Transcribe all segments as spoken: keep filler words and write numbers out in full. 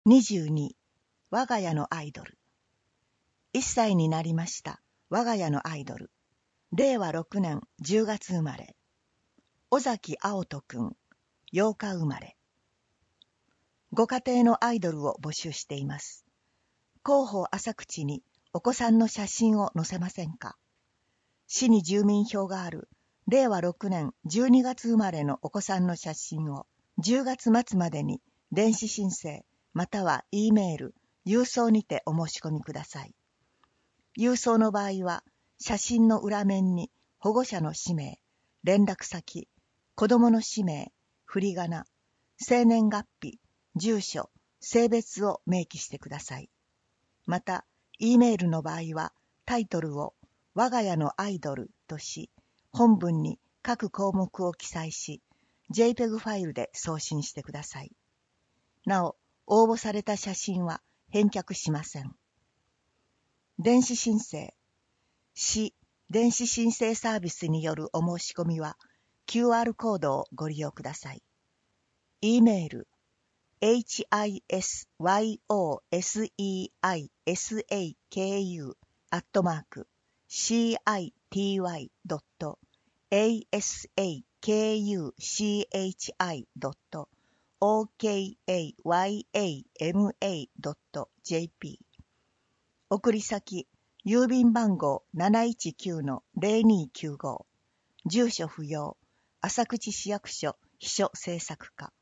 にじゅうに、我が家のアイドル。いっさいになりました。我が家のアイドル。れいわろくねんじゅうがつ生まれ。尾崎青人くん、ようか生まれ。ご家庭のアイドルを募集しています。広報浅口にお子さんの写真を載せませんか？市に住民票があるれいわろくねんじゅうにがつ生まれのお子さんの写真をじゅうがつまつまでに電子申請または E メール、郵送にてお申し込みください。郵送の場合は写真の裏面に保護者の氏名、連絡先、子供の氏名、振り仮名、生年月日、住所、性別を明記してください。また、E メールの場合はタイトルを我が家のアイドルとし、本文に各項目を記載し、ジェイペグ ファイルで送信してください。なお、応募された写真は返却しません。電子申請。市電子申請サービスによるお申し込みは キューアール コードをご利用ください。E メール エイチアイエスワイオーエスイーアイエスエーケーユー アットマーク シーアイティーワイドットエーエスエーケーユーシーエイチアイドットオーケーエーワイエーエムエードットジェーピー 送り先郵便番号 なないちきゅうのゼロにきゅうご 住所不要浅口市役所秘書制作課。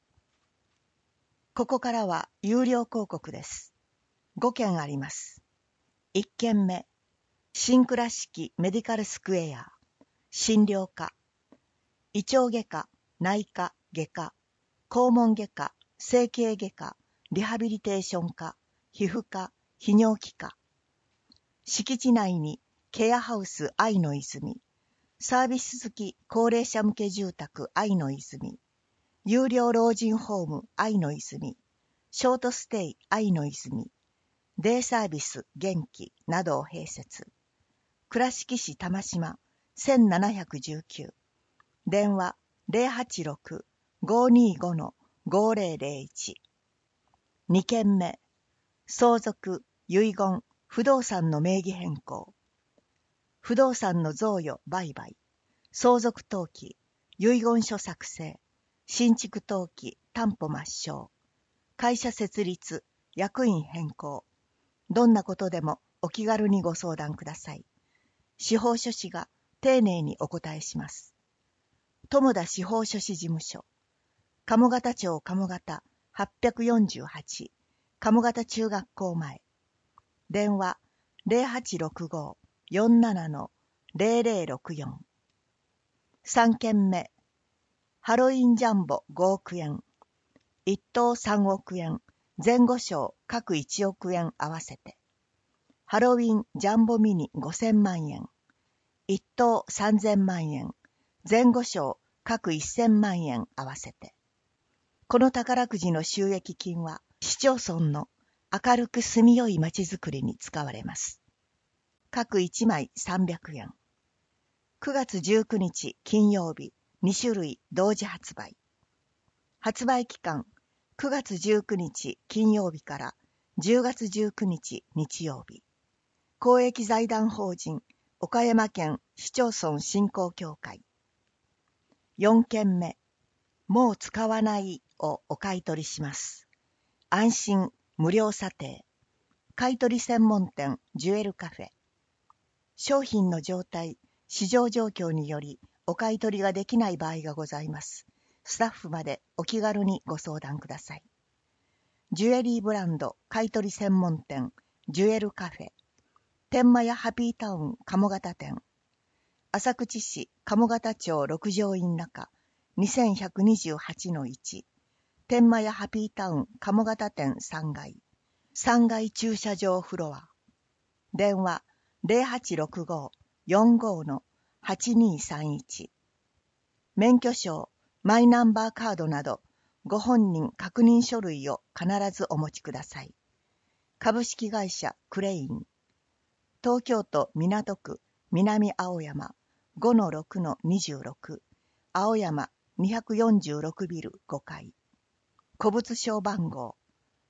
ここからは有料広告です。ごけんあります。いっけんめ、新倉敷メディカルスクエア診療科、胃腸外科、内科、外科、肛門外科、整形外科、リハビリテーション科、皮膚科、泌尿器科。敷地内にケアハウス愛の泉、サービス付き高齢者向け住宅愛の泉、有料老人ホーム愛の泉、ショートステイ愛の泉、デイサービス元気などを併設。倉敷市玉島せんななひゃくじゅうきゅう、電話 ゼロはちろく ごーにーご ごーぜろぜろいち。にけんめ、相続、遺言、不動産の名義変更、不動産の贈与売買、相続登記、遺言書作成、新築登記担保抹消、会社設立、役員変更、どんなことでもお気軽にご相談ください。司法書士が丁寧にお答えします。友田司法書士事務所、鴨方町鴨方はっぴゃくよんじゅうはち、鴨方中学校前。電話 ゼロはちろくご よんなな ゼロゼロろくよん。さんけんめ、ハロウィンジャンボごおくえん、一等さんおくえん、前後賞各いちおくえん合わせて。ハロウィンジャンボミニごせんまんえん、一等さんぜんまんえん、前後賞各せんまんえん合わせて。この宝くじの収益金は市町村の明るく住みよい街づくりに使われます。各いちまいさんびゃくえん。くがつじゅうくにち金曜日、にしゅるい同時発売。発売期間、くがつじゅうくにち金曜日からじゅうがつじゅうくにち日曜日。公益財団法人岡山県市町村振興協会。よんけんめ、もう使わないをお買い取りします。安心無料査定。買取専門店ジュエルカフェ。商品の状態、市場状況によりお買い取りができない場合がございます。スタッフまでお気軽にご相談ください。ジュエリーブランド買取専門店ジュエルカフェ。天満屋ハピータウン鴨方店。浅口市鴨方町六条院中にせんひゃくにじゅうはちのいち。天満屋ハピータウン鴨方店さんがい。さんがい駐車場フロア。電話ゼロはちろくご よんごのはちにさんいち。免許証、マイナンバーカードなどご本人確認書類を必ずお持ちください。株式会社クレイン。東京都港区南青山 ごのろくのにじゅうろく。青山にひゃくよんじゅうろくビルごかい。古物商番号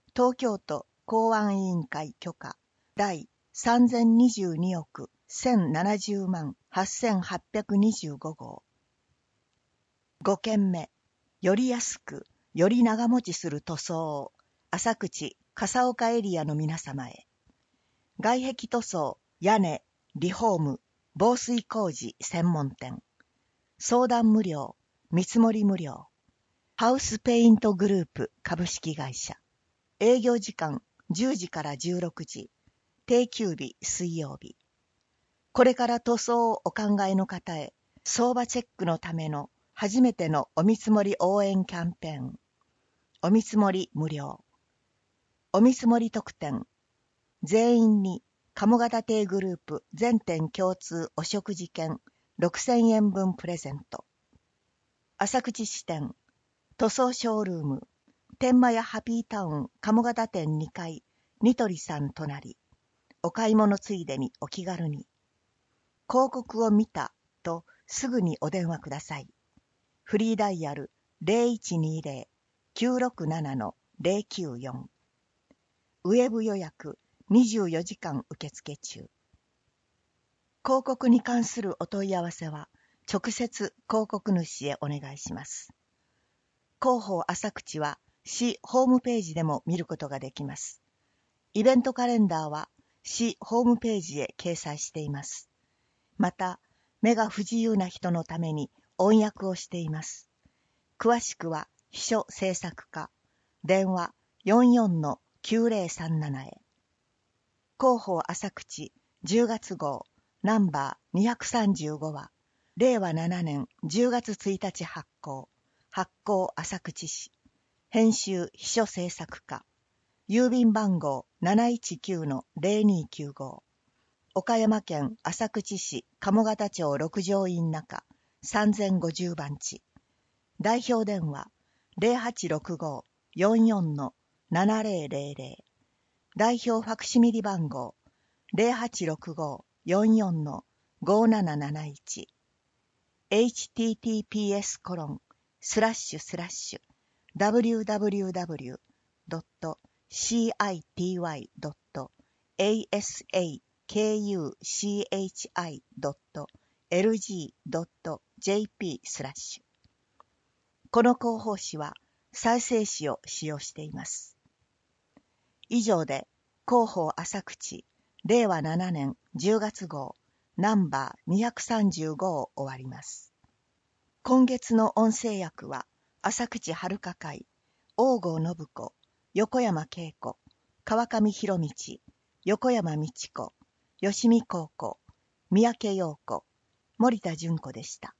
東京都公安委員会許可第さんぜんにじゅうにおくせんななじゅうまんはっせんはっぴゃくにじゅうごごう。ごけんめ、より安く、より長持ちする塗装を、浅口、笠岡エリアの皆様へ。外壁塗装、屋根、リフォーム、防水工事専門店。相談無料、見積もり無料。ハウスペイントグループ株式会社。営業時間じゅうじからじゅうろくじ。定休日水曜日。これから塗装をお考えの方へ、相場チェックのための初めてのお見積もり応援キャンペーン。お見積もり無料。お見積もり特典。全員に鴨方亭グループ全店共通お食事券ろくせんえんぶんプレゼント。浅口支店、塗装ショールーム、天満屋ハピータウン鴨方店にかい、ニトリさん隣。お買い物ついでにお気軽に。広告を見たとすぐにお電話ください。フリーダイヤル ゼロいちにゼロ きゅうろくなな ゼロきゅうよん。ウェブ予約にじゅうよじかん受付中。広告に関するお問い合わせは直接広告主へお願いします。広報浅口は市ホームページでも見ることができます。イベントカレンダーは市ホームページへ掲載しています。また、目が不自由な人のために音訳をしています。詳しくは秘書制作課、電話 よんよんのきゅうぜろさんなな へ。広報浅口じゅうがつ号ナンバーにひゃくさんじゅうごは、れいわななねんじゅうがつついたち発行、発行浅口市、編集秘書制作課、郵便番号 なないちきゅうのぜろにきゅうご、岡山県浅口市鴨方町六条院中さんぜんごじゅうばんち、代表電話 ゼロはちろくご よんよんのななぜろぜろぜろ、代表ファクシミリ番号 ゼロはちろくご よんよんのごなななないち、エイチティーティーピーエス コロンスラッシュスラッシュ ダブリューダブリューダブリュードットシーアイティーワイドットエーエスエーケーユーシーエイチアイドットエルジードットジェーピー スラッシュ。この広報誌は再生紙を使用しています。以上で広報浅口れいわななねんじゅうがつ号ナンバーにひゃくさんじゅうごを終わります。今月の音声訳は浅口遥会、大郷信子、横山恵子、川上博道、横山美智子、吉見高子、三宅陽子、森田純子でした。